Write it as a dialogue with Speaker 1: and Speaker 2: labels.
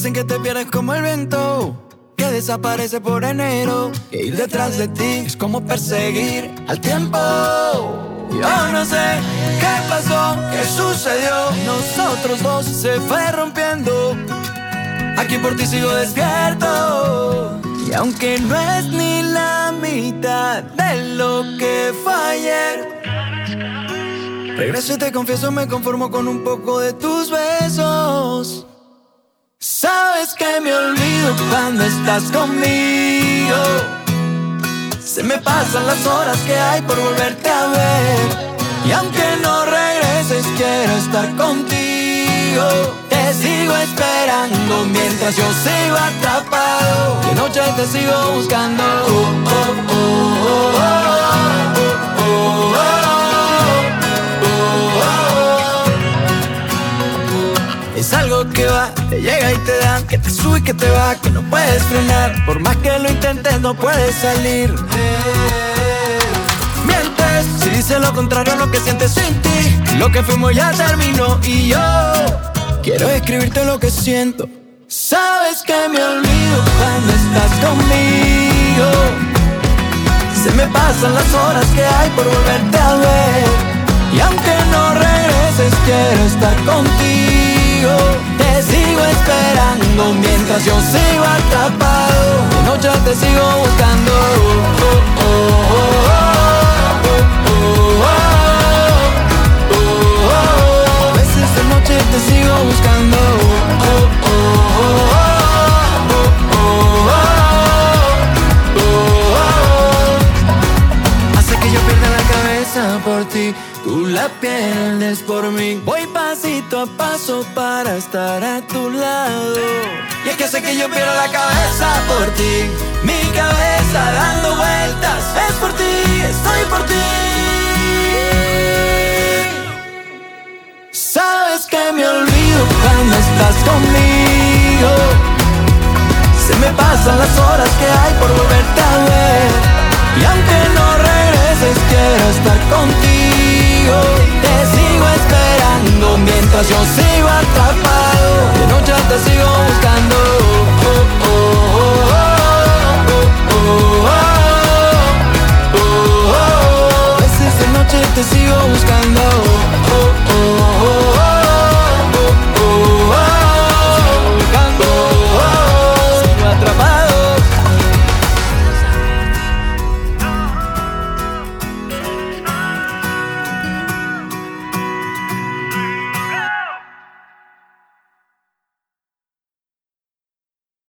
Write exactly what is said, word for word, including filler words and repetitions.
Speaker 1: Dicen que te pierdes como el viento, que desaparece por enero, que ir detrás de ti es como perseguir al tiempo. Yo no sé qué pasó, qué sucedió, nosotros dos se fue rompiendo. Aquí por ti sigo despierto, y aunque no es ni la mitad de lo que fue ayer, regreso y te confieso, me conformo con un poco de tus besos. Sabes que me olvido cuando estás conmigo, se me pasan las horas que hay por volverte a ver, y aunque no regreses quiero estar contigo. Te sigo esperando mientras yo sigo atrapado, de noche te sigo buscando. Oh, oh, oh, oh, oh, oh, oh, oh. Es algo que va, te llega y te da, que te sube y que te va, que no puedes frenar. Por más que lo intentes no puedes salir. Mientes si dices lo contrario a lo que sientes sin ti. Lo que fuimos ya terminó y yo quiero escribirte lo que siento. Sabes que me olvido cuando estás conmigo, se me pasan las horas que hay por volverte a ver, y aunque no regreses quiero estar contigo. Te sigo esperando mientras yo sigo atrapado, de noche te sigo buscando. Oh, oh, oh, oh, oh, oh, oh, oh, oh. A veces de noche te sigo buscando. Oh, oh, oh, oh, oh, oh, oh, oh. Hace que yo pierda la cabeza por ti, tú la pierdes por mí. Voy pasito a paso para estar a tu lado, y es que sé que yo pierdo la cabeza por ti. Mi cabeza dando vueltas es por ti, estoy por ti. Sabes que me olvido cuando estás conmigo, se me pasan las horas que hay por volverte a ver,